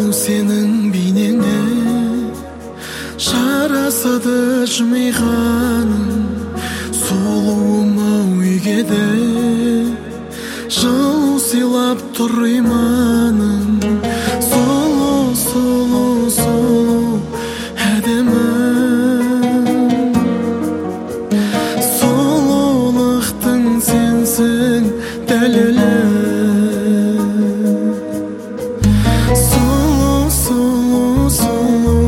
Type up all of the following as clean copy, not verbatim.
сенің бейнеңе жарасады жымиғаның, сұлуым-ау үйге де жылу сыйлап тұр иманың. Сұлу, сұлу, сұлу әдемім, сұлулықтың сенсің дәлелі. Сұлу, сұлу, сұлу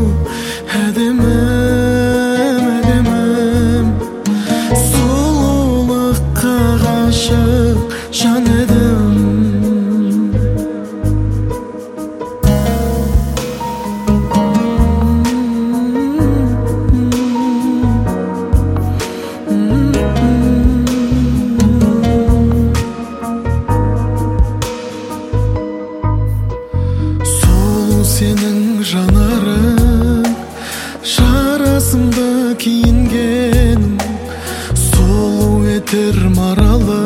әдемім, әдемім, сұлулыққа ғашық жан едім. Сұлу сенің жанарың, жарасымды киінгенің, сұлу етер маралы